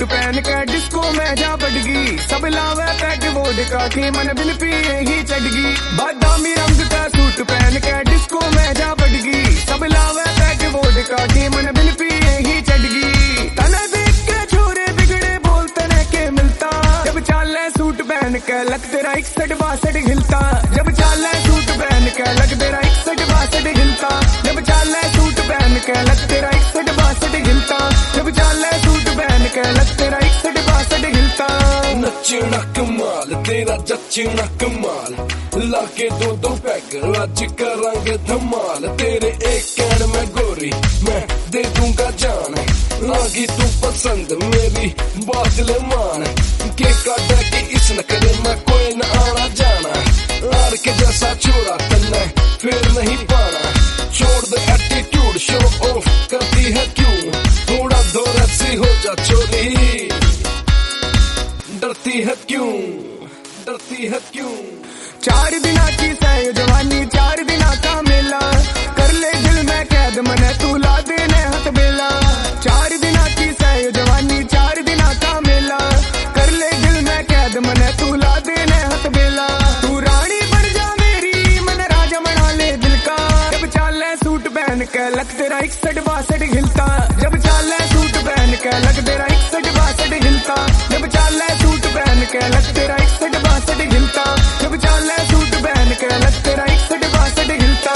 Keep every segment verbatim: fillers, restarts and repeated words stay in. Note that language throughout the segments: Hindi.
पहन के डिस्को में जा बढ़गी, सब लावे पैक वोडका की मन बिन पिए ही चढ़गी। बादामी रंग का सूट पहन के डिस्को में जा बढ़गी, सब लावे पैक वोडका की मन बिन पिए ही चढ़गी। तने देख के छोरे बिगड़े बोलते रह के मिलता, जब चाले सूट पहन के लग तेरा इकसठ बासठ हिलता। जब चाले सूट पहन के लग तेरा इकसठ बासठ हिलता। जब चाले सूट पहन के लग तेरा इकसठ बासठ हिलता। जब चाले सूट पहन के लग तेरा इकसठ बासठ हिलता। नचना कमाल तेरा जचना कमाल, लाके दो दो पैग आज करांगे धमाल। तेरे एक कैन में गोरी मैं दे दूंगा जान, आगी तू पसंद मेरी बात ले मान। के काटा की इस नखरे में कोई न आना जाना, आर के जैसा छोरा तन्ने फिर नहीं पाना। छोड़ दे एटीट्यूड शो ऑफ करती है क्यों, थोड़ा दौरा सी हो जा चोरी। डरती है क्यों, डरती है क्यों। चार दिना की सह जवानी चार दिना का मेला, कर ले दिल में कैद मने तू ला देने हथ बेला। चार दिना की सह जवानी चार दिना का मेला, कर ले दिल में कैद मने तू ला देने हथ बेला। तू रानी बन जा मेरी मन राजा बना ले दिल का, जब चाले सूट पहन के लग तेरा इकसठ बासठ हिलता। जब चाले सूट पहन के लग तेरा इकसठ बासठ हिलता। जब चाले सूट पहन के लग तेरा इकसठ बासठ हिलता। जब चाले सूट पहन के लग तेरा इकसठ बासठ हिलता।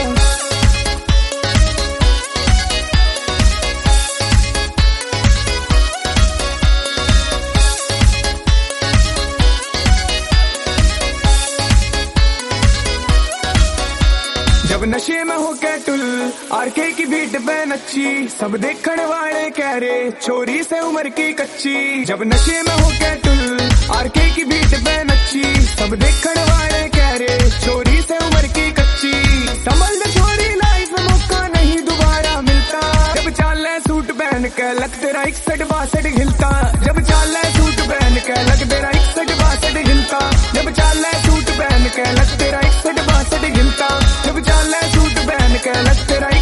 जब नशे में हो के टुल आरके की बीट पे नच्ची, सब देखने वाले कह रहे छोरी से उम्र की कच्ची। जब नशे में हो के टुल आरके की बीट पे नच्ची, सब देखने वाले कह रहे छोरी से उम्र की कच्ची। संभल ले छोरी लाइफ में मौका नहीं दोबारा मिलता। जब चाले सूट पहन के लग तेरा इकसठ बासठ हिलता। जब चाले सूट पहन के लग तेरा इकसठ बासठ हिलता। जब चाले सूट पहन के लग तेरा इकसठ बासठ हिलता। जब चाले सूट पहन के लग तेरा